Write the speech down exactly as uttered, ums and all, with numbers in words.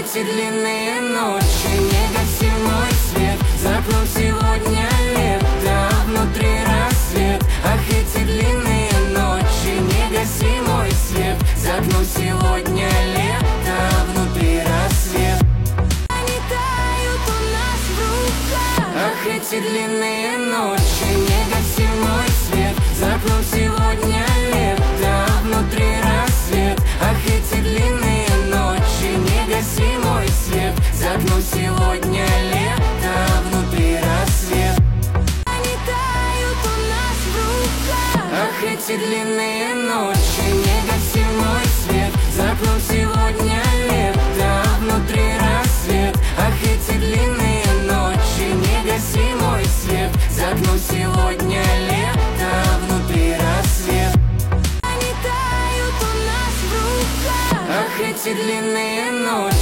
эти длинные ночи, не гаси мой свет. За окном сегодня лето, а внутри рассвет. Ах, эти длинные ночи, не гаси мой свет. За окном сегодня лето, а внутри рассвет. Они тают у нас в руках. Ах, эти длинные ночи, не гаси мой свет. За окном сегодня лето, а внутри рассвет. Ах, эти длинные ночи, не гаси мой свет. За окном сегодня лето, а внутри рассвет. Они тают у нас в руках. Ах, эти длинные ночи, не гаси мой свет. За окном сегодня лето, а внутри рассвет. Ах, эти длинные ночи, не гаси мой свет. За окном сегодня лето, а внутри рассвет. Они тают у нас в руках. Ах, эти длинные ночи.